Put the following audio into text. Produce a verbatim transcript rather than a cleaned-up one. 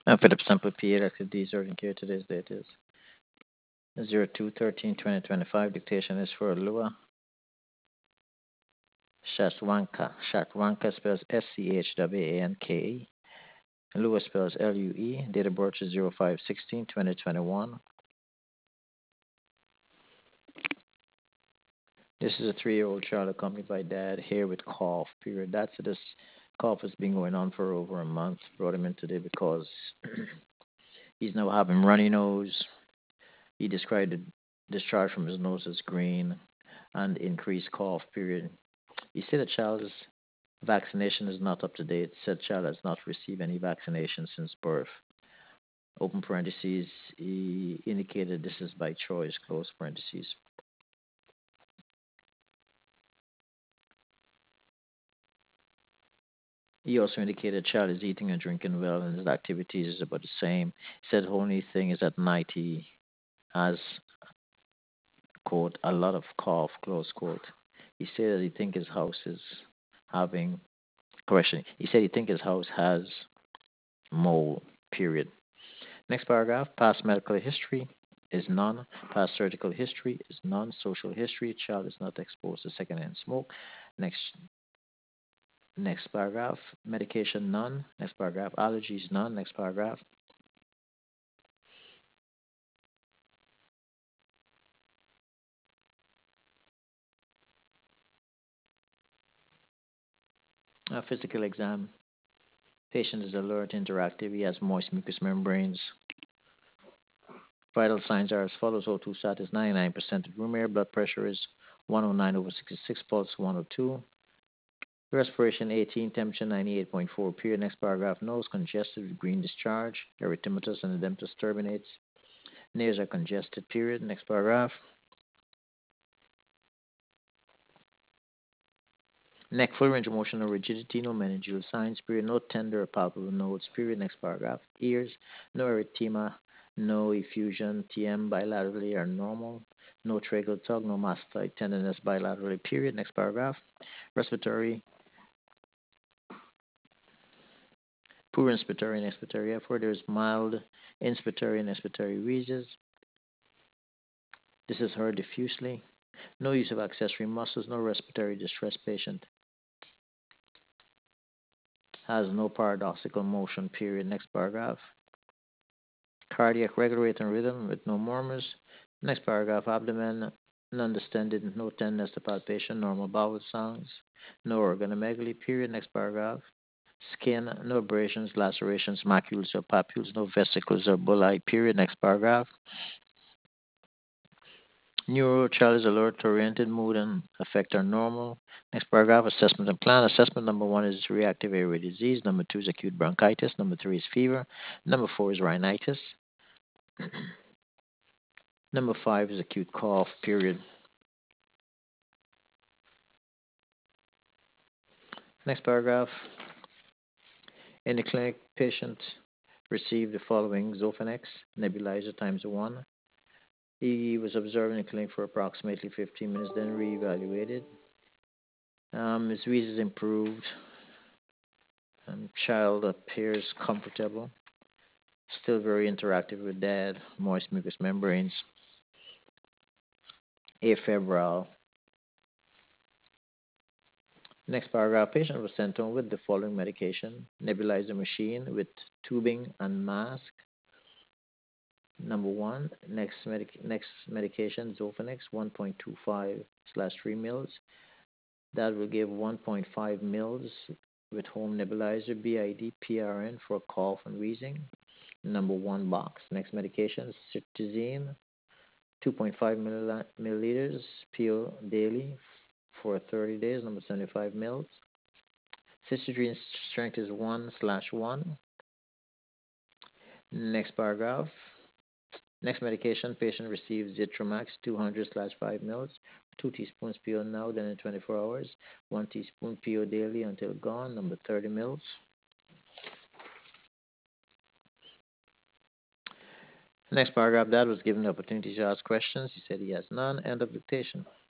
And for the sample period, activities urgent care, today's date is zero two thirteen twenty twenty-five. Dictation is for Lua Shatwanka. Shatwanka spells S C H W A N K E. Lua spells L U E. Date of birth is zero five sixteen twenty twenty-one. This is a three-year-old child accompanied by dad here with cough, period. That's this cough has been going on for over a month. Brought him in today because he's now having runny nose. He described the discharge from his nose as green and increased cough, period. He said the child's vaccination is not up to date. Said child has not received any vaccination since birth. Open parentheses, he indicated this is by choice, close parentheses. He also indicated child is eating and drinking well and his activities is about the same. He said the only thing is at night he has, quote, a lot of cough, close quote. He said that he think his house is having, correction, he said he think his house has mold, period. Next paragraph, past medical history is none. Past surgical history is none. Social history, child is not exposed to secondhand smoke. Next next paragraph, medication none. Next paragraph, allergies none. Next paragraph. A physical exam. Patient is alert, interactive. He has moist mucous membranes. Vital signs are as follows: O two sat is ninety-nine percent of room air. Blood pressure is one oh nine over sixty-six. Pulse one oh two. Respiration eighteen, temperature ninety-eight point four. Period. Next paragraph. Nose congested with green discharge. Erythematous and edematous turbinates. Nares are congested. Period. Next paragraph. Neck full range of motion, no rigidity, no meningeal signs. Period. No tender or palpable nodes. Period. Next paragraph. Ears, no erythema, no effusion. T M bilaterally are normal. No tracheal tug, no mastocyte tenderness bilaterally. Period. Next paragraph. Respiratory, poor inspiratory and expiratory effort. There's mild inspiratory and expiratory wheezes. This is heard diffusely. No use of accessory muscles, no respiratory distress patient. Has no paradoxical motion, period. Next paragraph. Cardiac regulating rhythm with no murmurs. Next paragraph. Abdomen non-distended, no tenderness to palpation, normal bowel sounds. No organomegaly, period. Next paragraph. Skin, no abrasions, lacerations, macules or papules, no vesicles or bullae, period. Next paragraph. Neuro, child is alert, oriented, mood, and affect are normal. Next paragraph, assessment and plan. Assessment number one is reactive airway disease. Number two is acute bronchitis. Number three is fever. Number four is rhinitis. Number five is acute cough, period. Next paragraph. In the clinic, patient received the following: Zofenex, nebulizer times one. He was observed in the clinic for approximately fifteen minutes, then reevaluated. Um, his wheezes improved. Um, child appears comfortable. Still very interactive with dad. Moist mucous membranes. Afebrile. Next paragraph. Patient was sent home with the following medication: nebulizer machine with tubing and mask. Number one. Next medic next medication, Zofenex, one point two five slash three mils. That will give one point five mils with home nebulizer, B I D, P R N for cough and wheezing. Number one box. Next medication, cetirizine, two point five milliliters, P O daily for thirty days, number seventy-five mils. Cetirizine strength is one slash one. Next paragraph. Next medication, patient receives Zitromax two hundred slash five mils, two teaspoons P O now, then in twenty-four hours, one teaspoon P O daily until gone, number thirty mils. Next paragraph, dad was given the opportunity to ask questions. He said he has none. End of dictation.